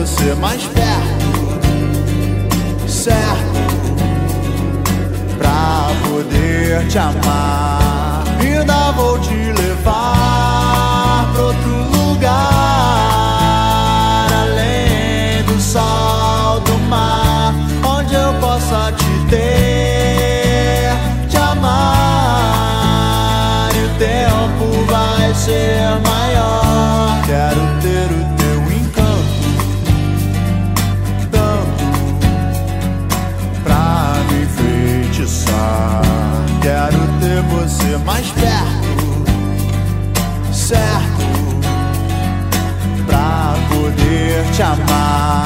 você mais perto, certo, pra poder te amar. Ainda vou te levar pra outro lugar, além do sol, do mar, onde eu possa te ter, te amar, e o tempo vai ser maior. Quero ter o teu encanto, tanto, pra me enfeitiçar. Quero ter você mais perto, certo, pra poder te amar.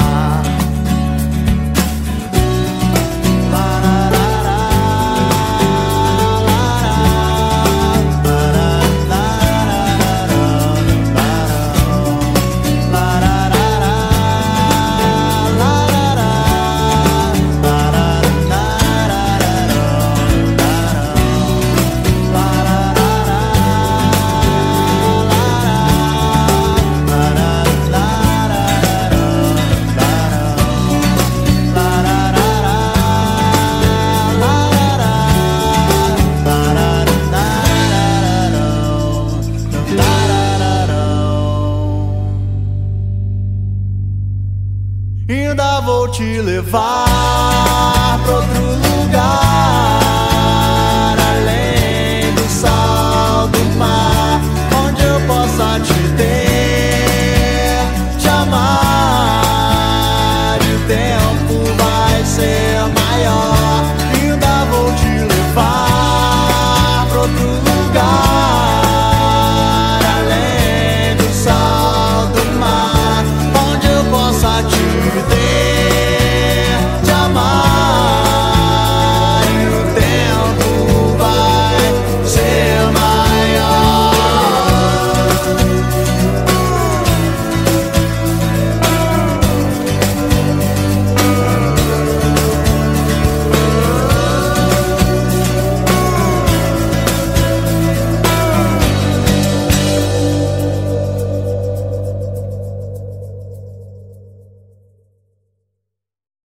Ainda vou te levar